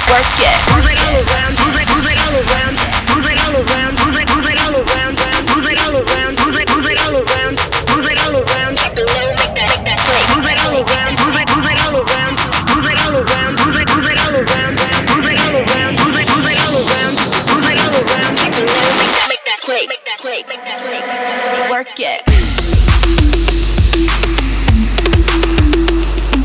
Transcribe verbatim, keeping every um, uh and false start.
Work it. Move it all around, move it, move it all around, move it all around, move it, move it all around, move it all around, move it, move it all around, move it all around, make the low, make that, make that sway. Move it all around, move it, move it all around, move it all around, move it, move it all around, move it all around, move it, move it all around, move it all around, make the low, make that, make that sway, make that sway, make that sway. Work it.